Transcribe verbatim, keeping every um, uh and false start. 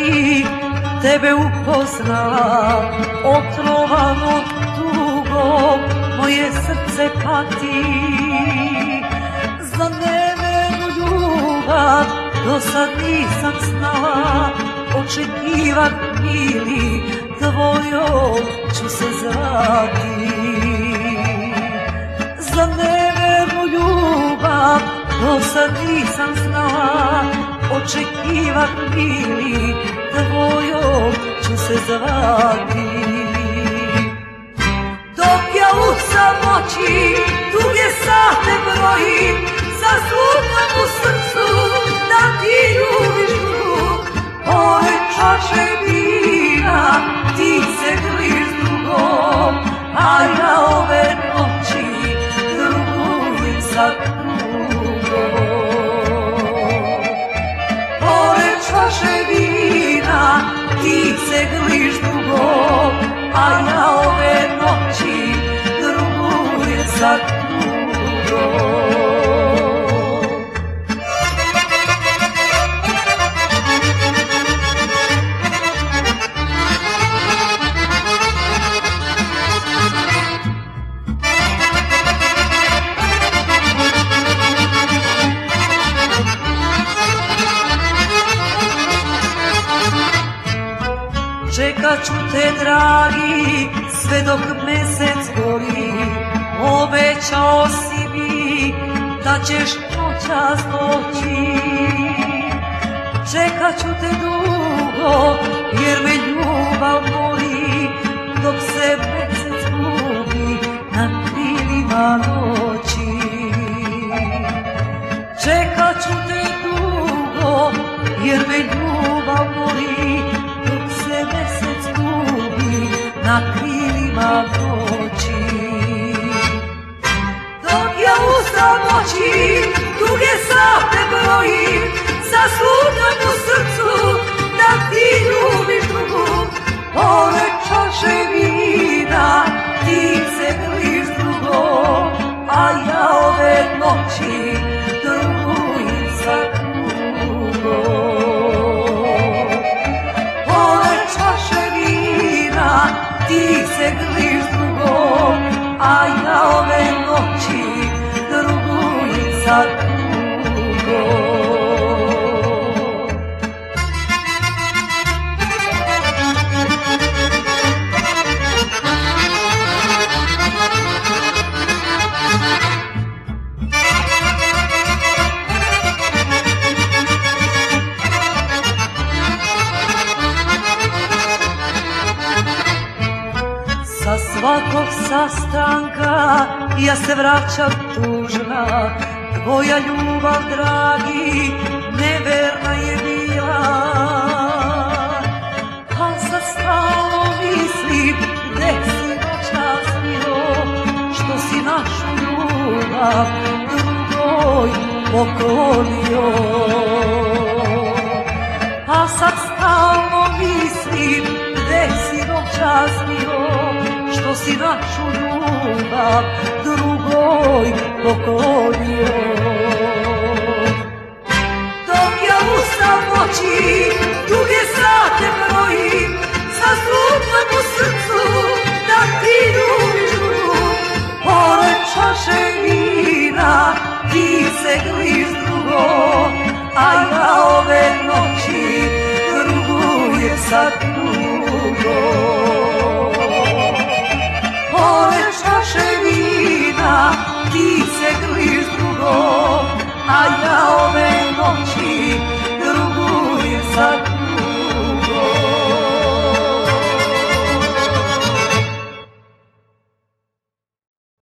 ti tebe upoznala, otrovano tugo moje srce pati. Za nevernu ljubav do sad nisam znala, očekivat mili tvojom ću se zvati. Za nevernu ljubav do sad nisam znala, očekivat mili tvojom ću se zvati. Dok ja u samoći duge sate brojim, sa slugom u srcu da ti ljubiš drug. Pored čaše vina ti se grliš drugom, a ja ove noći drugujem sa drugom. Pored čaše vina ti se grliš drugom, a ja ove noći drugujem sa drugom. Čekat ću te, dragi, sve dok mesec gori. Obećao si mi da ćeš noćas doći. Čekat ću te dugo, jer me ljubav mori, dok se mesec gubi na krilima noći. Čekat ću te dugo, jer me ljubav mori, mesec gubi na krilima noći. Dok ja u samoći duge sate brojim, sa slugom u srcu da ti ljubiš drugog. Pored čaše vina ti se grliš drugom, a ja ove noći drugujem sa drugom. Ti se grliš drugom, a ja ove noći drugujem sa drugom. Sa svakog sastanka ja se vraćam tužna, tvoja ljubav, dragi, neverna je bila. A sad stalno mislim, gde si noćas bio, što si našu ljubav drugoj poklonio. A sad stalno mislim, gde si noćas bio, što si našu ljubav drugoj poklonio. Dok ja u samoći duge sate brojim, sa slugom u srcu da ti ljubiš drugog. Pored čaše vina ti se grliš drugom, a ja ove noći drugujem sa drugom. Pored čaše vina ti se grliš drugom, a ja ove noći